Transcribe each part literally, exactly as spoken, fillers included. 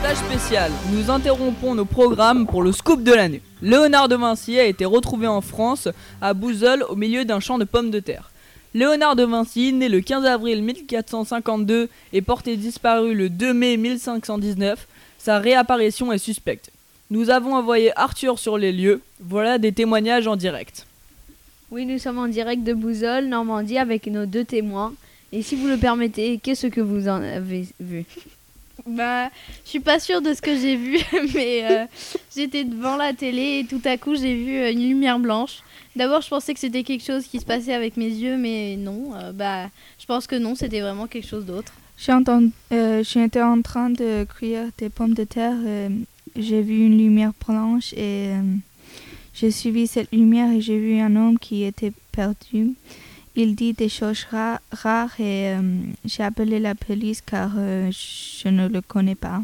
Flash spécial, nous interrompons nos programmes pour le scoop de l'année. Léonard de Vinci a été retrouvé en France, à Bouzols, au milieu d'un champ de pommes de terre. Léonard de Vinci, né le quinze avril mille quatre cent cinquante-deux et porté disparu le deux mai mille cinq cent dix-neuf, sa réapparition est suspecte. Nous avons envoyé Arthur sur les lieux, voilà des témoignages en direct. Oui, nous sommes en direct de Bouzols, Normandie, avec nos deux témoins. Et si vous le permettez, qu'est-ce que vous en avez vu ? Bah, je suis pas sûre de ce que j'ai vu, mais euh, j'étais devant la télé et tout à coup j'ai vu une lumière blanche. D'abord, je pensais que c'était quelque chose qui se passait avec mes yeux, mais non. Euh, bah, je pense que non, c'était vraiment quelque chose d'autre. J'entends, euh, j'étais en train de cueillir des pommes de terre. Euh, j'ai vu une lumière blanche et euh, j'ai suivi cette lumière et j'ai vu un homme qui était perdu. Il dit des choses ra- rares et euh, j'ai appelé la police car euh, je ne le connais pas.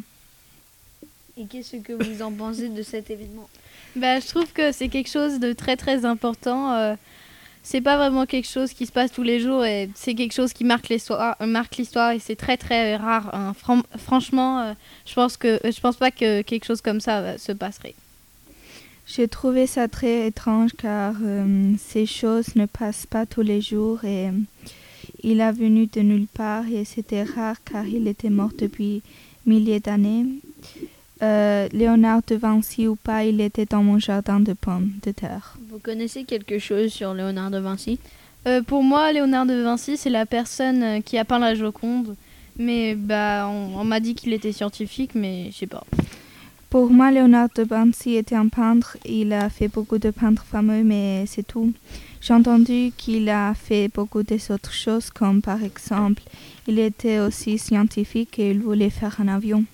Et qu'est-ce que vous en pensez de cet événement ? Bah, je trouve que c'est quelque chose de très très important. Euh, c'est pas vraiment quelque chose qui se passe tous les jours et c'est quelque chose qui marque l'histoire, euh, marque l'histoire et c'est très très rare. Hein. Fran- franchement, euh, je pense que je pense pas que quelque chose comme ça euh, se passerait. J'ai trouvé ça très étrange car euh, ces choses ne passent pas tous les jours et euh, il est venu de nulle part et c'était rare car il était mort depuis milliers d'années. Euh, Léonard de Vinci ou pas, il était dans mon jardin de pommes de terre. Vous connaissez quelque chose sur Léonard de Vinci ? Euh, pour moi, Léonard de Vinci, c'est la personne qui a peint la Joconde. Mais bah, on, on m'a dit qu'il était scientifique, mais je sais pas. Pour moi, Léonard de Vinci était un peintre. Il a fait beaucoup de peintres fameux, mais c'est tout. J'ai entendu qu'il a fait beaucoup d'autres choses, comme par exemple, il était aussi scientifique et il voulait faire un avion.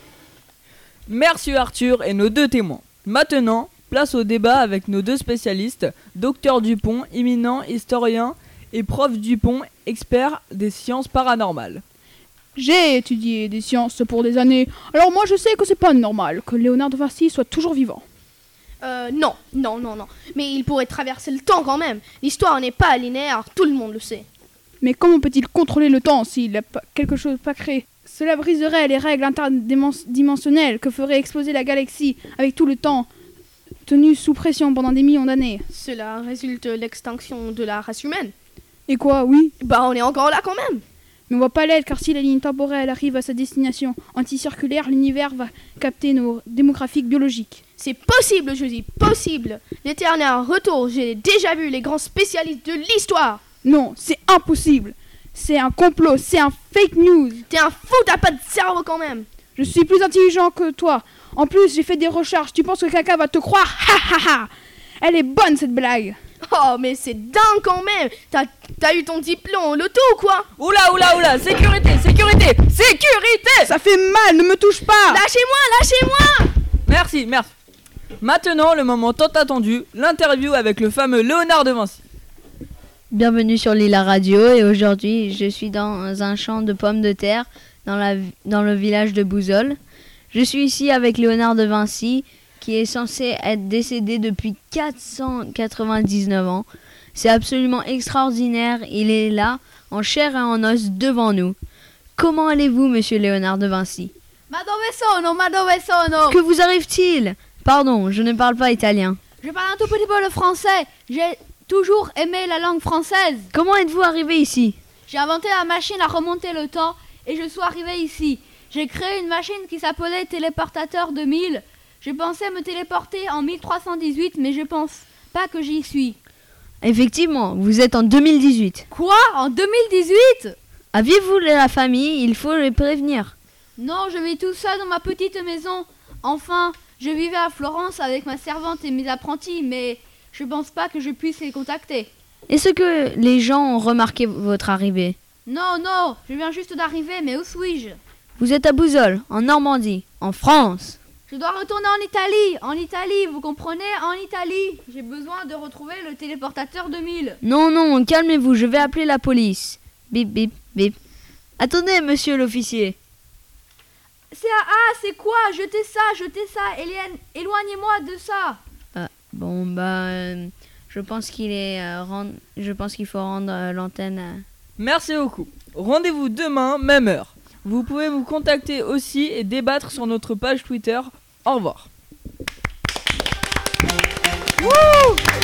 Merci Arthur et nos deux témoins. Maintenant, place au débat avec nos deux spécialistes, Docteur Dupont, éminent historien, et Prof Dupont, expert des sciences paranormales. J'ai étudié des sciences pour des années, alors moi je sais que c'est pas normal que Léonard de Vinci soit toujours vivant. Euh, non, non, non, non. Mais il pourrait traverser le temps quand même. L'histoire n'est pas linéaire, tout le monde le sait. Mais comment peut-il contrôler le temps s'il a pas quelque chose pas créé ? Cela briserait les règles interdimensionnelles que ferait exploser la galaxie avec tout le temps tenu sous pression pendant des millions d'années. Cela résulte de l'extinction de la race humaine. Et quoi, oui ? Bah on est encore là quand même. Mais on va pas l'être car si la ligne temporelle arrive à sa destination anticirculaire, l'univers va capter nos démographiques biologiques. C'est possible, je dis possible. L'éternel retour, j'ai déjà vu les grands spécialistes de l'histoire. Non, c'est impossible. C'est un complot, c'est un fake news. T'es un fou, t'as pas de cerveau quand même. Je suis plus intelligent que toi. En plus, j'ai fait des recherches. Tu penses que quelqu'un va te croire ? Ha ha ha. Elle est bonne cette blague. Oh, mais c'est dingue quand même. T'as, t'as eu ton diplôme en loto ou quoi ? Oula, oula, oula, sécurité, sécurité, sécurité ! Ça fait mal, ne me touche pas. Lâchez-moi, lâchez-moi ! Merci, merci. Maintenant, le moment tant attendu, l'interview avec le fameux Léonard de Vinci. Bienvenue sur Lila Radio et aujourd'hui je suis dans un champ de pommes de terre dans, la, dans le village de Bouzols. Je suis ici avec Léonard de Vinci qui est censé être décédé depuis quatre cent quatre-vingt-dix-neuf ans. C'est absolument extraordinaire, il est là en chair et en os devant nous. Comment allez-vous monsieur Léonard de Vinci ? Ma dove sono, ma dove sono ? Que vous arrive-t-il ? Pardon, je ne parle pas italien. Je parle un tout petit peu le français. J'ai toujours aimé la langue française. Comment êtes-vous arrivé ici ? J'ai inventé la machine à remonter le temps et je suis arrivé ici. J'ai créé une machine qui s'appelait Téléportateur deux mille. Je pensais me téléporter en mille trois cent dix-huit, mais je pense pas que j'y suis. Effectivement, vous êtes en deux mille dix-huit. Quoi ? En deux mille dix-huit ? Aviez-vous la famille ? Il faut les prévenir. Non, je vis tout seul dans ma petite maison. Enfin, je vivais à Florence avec ma servante et mes apprentis, mais je pense pas que je puisse les contacter. Est-ce que les gens ont remarqué votre arrivée ? Non, non, je viens juste d'arriver, mais où suis-je ? Vous êtes à Bouzols, en Normandie, en France. Je dois retourner en Italie, en Italie, vous comprenez, en Italie. J'ai besoin de retrouver le téléportateur deux mille. Non, non, calmez-vous, je vais appeler la police. Bip, bip, bip. Attendez, monsieur l'officier. C'est ah, c'est quoi ? Jetez ça, jetez ça, Eliane, éloignez-moi de ça. Ah, bon, bah, euh, je pense qu'il est, euh, rend... je pense qu'il faut rendre euh, l'antenne. Euh... Merci beaucoup. Rendez-vous demain, même heure. Vous pouvez nous contacter aussi et débattre sur notre page Twitter. Au revoir. Wouh